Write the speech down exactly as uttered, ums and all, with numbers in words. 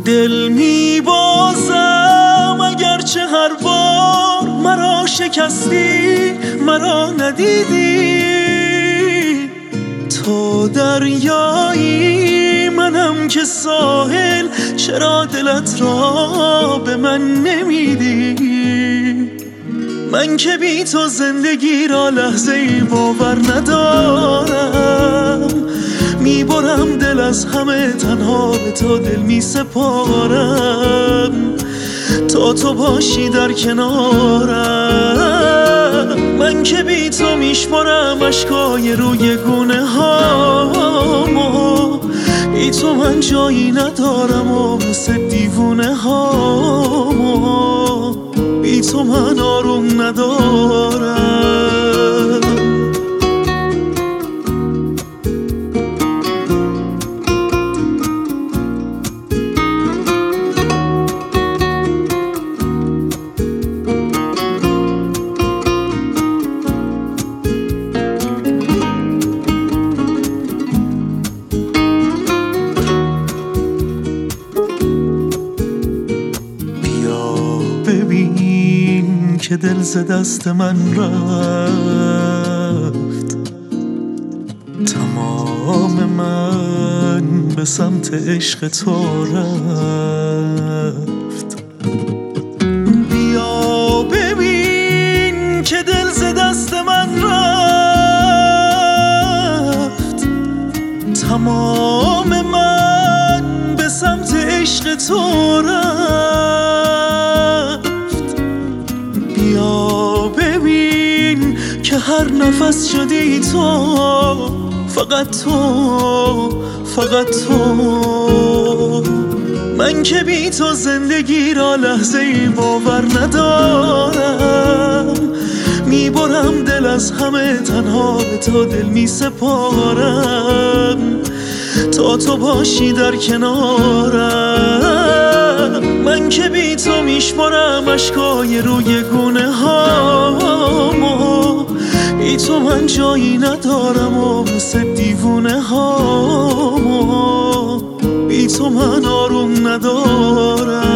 دل میبازم اگرچه هر بار مرا شکستی، مرا ندیدی. تو دریایی منم که ساحل، چرا دلت را به من نمیدی؟ من که بی تو زندگی را لحظه ای باور ندارم. میبرم دل از همه، تنها به تو دل میسپارم. تا تو باشی در کنارم، من که بی تو میشمرم اشکای روی گونه هامو. بی تو من جایی ندارم و مثل دیوونه هامو. بی تو من آروم ندارم. ببین که دل ز دست من رفت، تمام من به سمت عشق تو رفت. بیا ببین که دل ز دست من رفت، تمام من به سمت عشق تو رفت. بیا ببین که هر نفس شدی تو، فقط تو، فقط تو. من که بی تو زندگی را لحظه ای باور ندارم. میبرم دل از همه، تنها به تو دل میسپارم. تا تو باشی در کنارم، من که بی تو میشمرم اشکای روی گونه هامو. بی تو من جایی ندارم و مثل دیوونه هامو. بی تو من آروم ندارم.